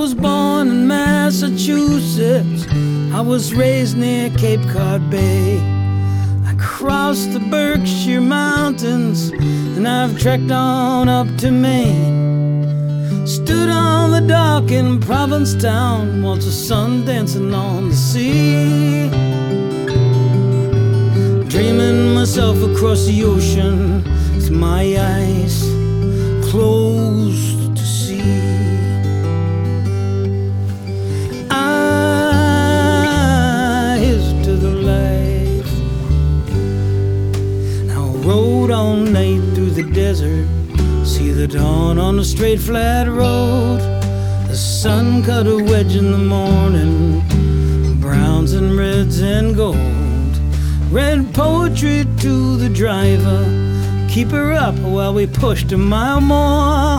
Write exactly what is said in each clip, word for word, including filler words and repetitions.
was born in Massachusetts. I was raised near Cape Cod Bay. I crossed the Berkshire Mountains, and I've trekked on up to Maine. Stood on the dock in Provincetown, watched the sun dancing on the sea. Dreaming myself across the ocean with my eyes closed to see. Eyes to the life. Now I rode all night through the desert, see the dawn on a straight flat road. The sun cut a wedge in the morning, browns and reds and gold. Read poetry to the driver, keep her up while we pushed a mile more.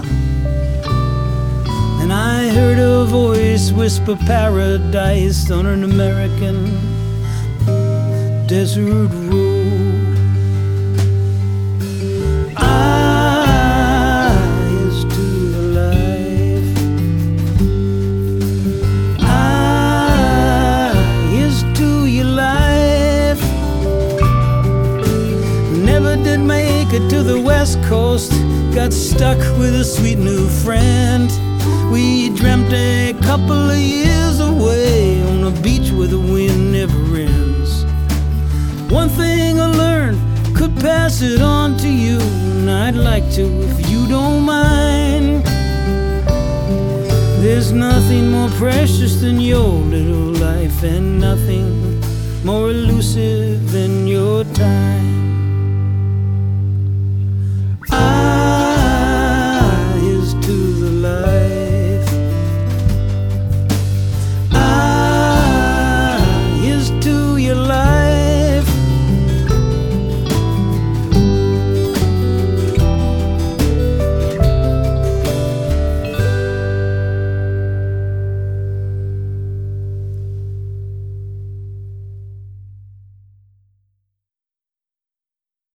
And I heard a voice whisper paradise on an American desert road. Eyes to the life. Eyes to your life. Never did make it to the West Coast, got stuck with a sweet new friend. We dreamt a couple of years away on a beach where the wind never ends. One thing I learned, could pass it on to you, and I'd like to if you don't mind. There's nothing more precious than your little life, and nothing more elusive than your time.